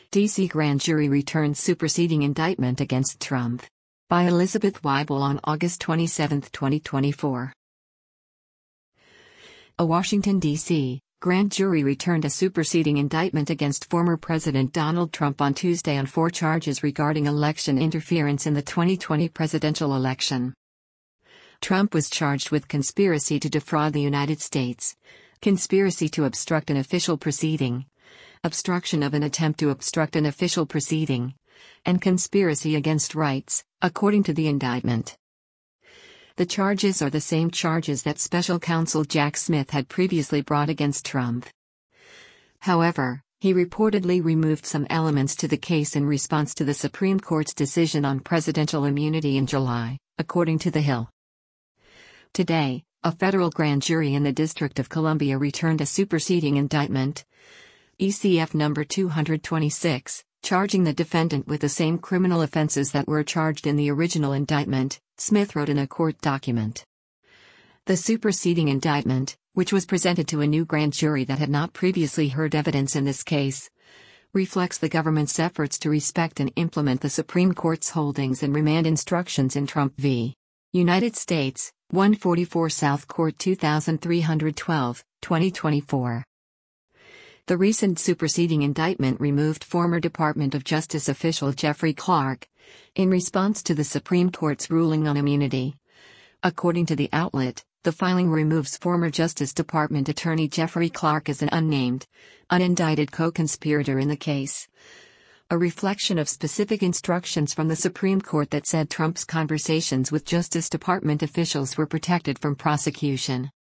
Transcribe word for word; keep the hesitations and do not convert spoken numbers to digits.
D C grand jury returns superseding indictment against Trump. By Elizabeth Weibel on August twenty-seventh, twenty twenty-four. A Washington, D C grand jury returned a superseding indictment against former President Donald Trump on Tuesday on four charges regarding election interference in the twenty twenty presidential election. Trump was charged with conspiracy to defraud the United States, conspiracy to obstruct an official proceeding, obstruction of an attempt to obstruct an official proceeding, and conspiracy against rights, according to the indictment. The charges are the same charges that special counsel Jack Smith had previously brought against Trump. However, he reportedly removed some elements to the case in response to the Supreme Court's decision on presidential immunity in July, according to The Hill. Today, a federal grand jury in the District of Columbia returned a superseding indictment, E C F number two twenty-six, charging the defendant with the same criminal offenses that were charged in the original indictment, Smith wrote in a court document. The superseding indictment, which was presented to a new grand jury that had not previously heard evidence in this case, reflects the government's efforts to respect and implement the Supreme Court's holdings and remand instructions in Trump v. United States, one forty-four South Court two three twelve, twenty twenty-four. The recent superseding indictment removed former Department of Justice official Jeffrey Clark, in response to the Supreme Court's ruling on immunity. According to the outlet, the filing removes former Justice Department Attorney Jeffrey Clark as an unnamed, unindicted co-conspirator in the case. A reflection of specific instructions from the Supreme Court that said Trump's conversations with Justice Department officials were protected from prosecution.